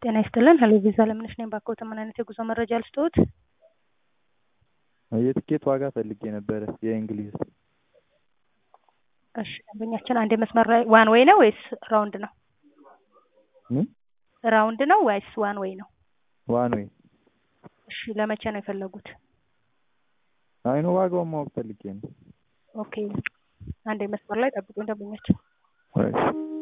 ጤና ይስጥልን ሄሎ ቪዛ ለምንሽ ነኝ ባክዎት ምን አይነት የጉዞ መረጃ ልስጥዎት? የትኬት ዋጋ ፈልጌ ነበር የእንግሊዝ። እሺ ደንበኛችን አንድ መስመር ላይ ዋን ዌይ ነው ወይስ ራውንድ ነው? ራውንድ ነው ወይስ ዋን ዌይ ነው? ዋን ዌይ። እሺ ለመቼ ነው የፈለጉት? አይ ነው ዋጋውን ማወቅ ፈልጌ ነው። ኦኬ አንድ መስመር ላይ ጠብቁኝ ደንበኛችን።